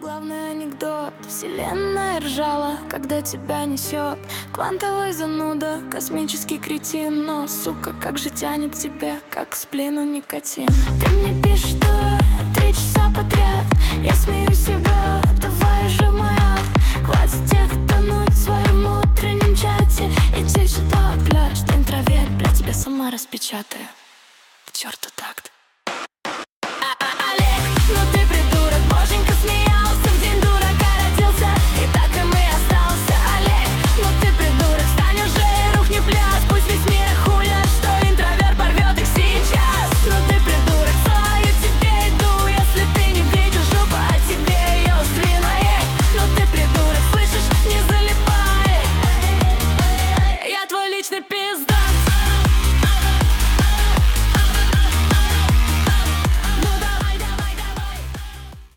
главный анекдот. Вселенная ржала, когда тебя несет. Квантовый зануда, космический кретин. Но, сука, как же тянет тебя, как с плену никотин. Ты мне пишешь, что 3 часа подряд я смеюсь себя, давай же моя. Хватит тех тонуть в своем утреннем чате. Иди сюда, блядь, что интроверт, блядь, тебя сама распечатаю. К черту такт.